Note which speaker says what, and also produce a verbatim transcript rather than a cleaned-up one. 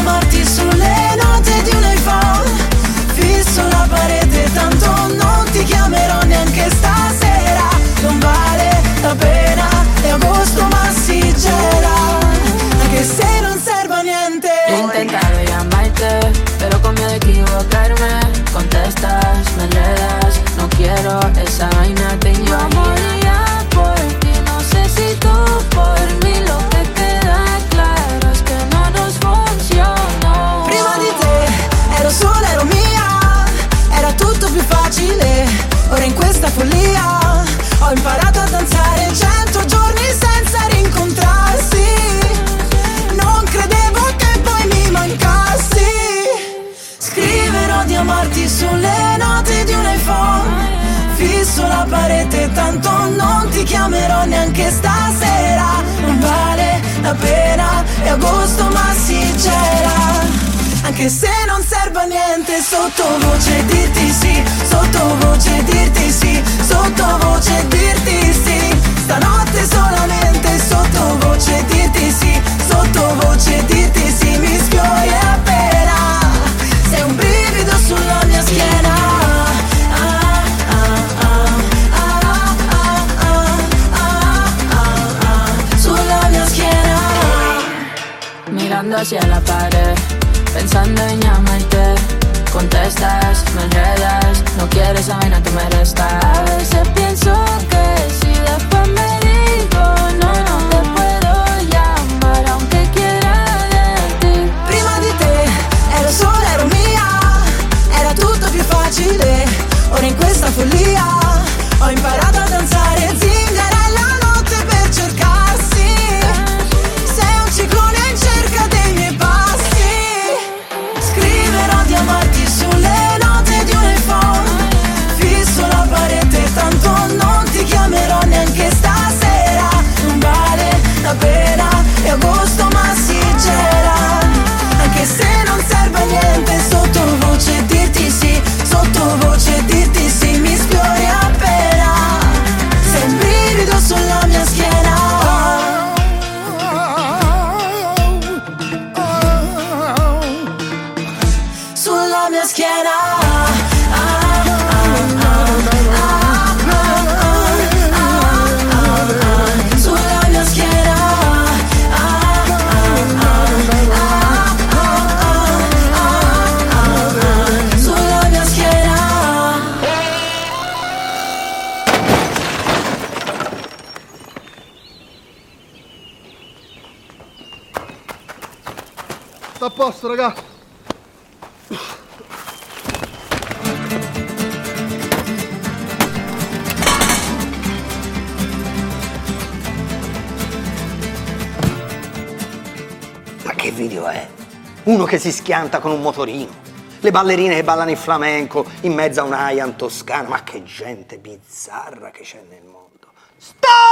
Speaker 1: amarti sulle note di un iPhone. Fisso la parete, tanto non ti chiamerò neanche stasera. Non vale la pena, è agosto ma si gela, anche se non serve a niente.
Speaker 2: He intentado llamarte, pero con miedo a equivocarme. Contestas, me enredas, no quiero esa vaina, te
Speaker 3: Yo moría por ti, no sé si tú por mí. Lo que queda claro es que no nos funcionó.
Speaker 1: Prima di te ero sola, ero mia, era tutto più facile. Ora in questa follia ho imparato a danzare cento giorni senza rincontrarsi. Non credevo che poi mi mancassi. Scriverò di amarti sulle note di un iPhone. Fisso la parete, tanto non ti chiamerò neanche stasera. Non vale la pena, è agosto ma si gela, anche se non serve a niente. Sottovoce dirti sì, sottovoce dirti sì, sottovoce dirti sì. Stanotte solamente sottovoce dirti sì, sottovoce dirti sì. Mi sfiori appena, sei un brivido sulla mia schiena.
Speaker 2: Mirando hacia la pared, pensando en llamarte. Contestas, me enredas, no quieres esa vaina, tú me restas.
Speaker 3: A veces pienso que si después me digo no, no te puedo llamar aunque quiera de ti.
Speaker 1: Prima di te ero sola, ero mia, era tutto più facile. Ora in questa follia ho imparato a danzare zingarella notte per cercarsi. Sei un ciclone in cerca dei miei passi. Scriverò di amarti sulle note di un iPhone. Fisso la parete, tanto non ti chiamerò neanche stasera. Non vale la pena, è agosto ma si gela, anche se non serve a niente. Sottovoce dirti sì, sottovoce dirti sì. Mi sfiori appena, sei un brivido sulla mia schiena. Sulla mia schiena. Sulla mia schiena. Sulla mia schiena.
Speaker 4: Sta a posto, raga.
Speaker 5: Ma che video è? Uno che si schianta con un motorino, le ballerine che ballano il flamenco in mezzo a un'aia in Toscana. Ma che gente bizzarra che c'è nel mondo. Stop!